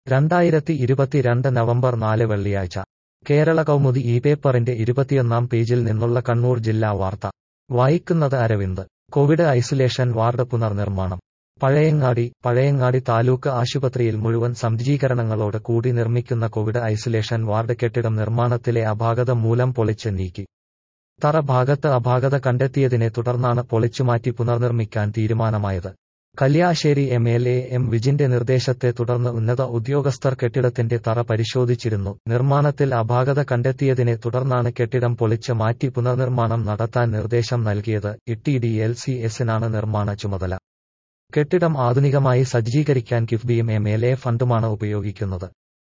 2022 November 4 വെള്ളിയാഴ്ച കേരള കൗമുദി ഈ പേപ്പറിന്റെ 21 പേജിൽ നിന്നുള്ള കണ്ണൂർ ജില്ലാ വാർത്ത വായിക്കുന്നത് അരവിന്ദ്. കോവിഡ് ഐസൊലേഷൻ വാർഡ് പുനർനിർമ്മാണം. പഴയങ്ങാടി താലൂക്ക് ആശുപത്രിയിൽ മുഴുവൻ സജ്ജീകരണങ്ങളോട് കൂടി നിർമ്മിക്കുന്ന കോവിഡ് ഐസൊലേഷൻ വാർഡ് കെട്ടിടം നിർമ്മാണത്തിലെ അപാകത മൂലം പൊളിച്ച് നീക്കി. തറ ഭാഗത്ത് അപാകത കണ്ടെത്തിയതിനെ തുടർന്നാണ് പൊളിച്ചുമാറ്റി പുനർനിർമ്മിക്കാൻ തീരുമാനമായത്. കല്യാശ്ശേരി MLA M വിജിന്റെ നിർദ്ദേശത്തെ തുടർന്ന് ഉന്നത ഉദ്യോഗസ്ഥർ കെട്ടിടത്തിന്റെ തറ പരിശോധിച്ചിരുന്നു. നിർമ്മാണത്തിൽ അപാകത കണ്ടെത്തിയതിനെ തുടർന്നാണ് കെട്ടിടം പൊളിച്ച് മാറ്റി പുനർനിർമ്മാണം നടത്താൻ നിർദ്ദേശം നൽകിയത്. TDLCSനാണ് നിർമ്മാണ ചുമതല. കെട്ടിടം ആധുനികമായി സജ്ജീകരിക്കാൻ കിഫ്ബിയും MLA ഫണ്ടുമാണ് ഉപയോഗിക്കുന്നത്.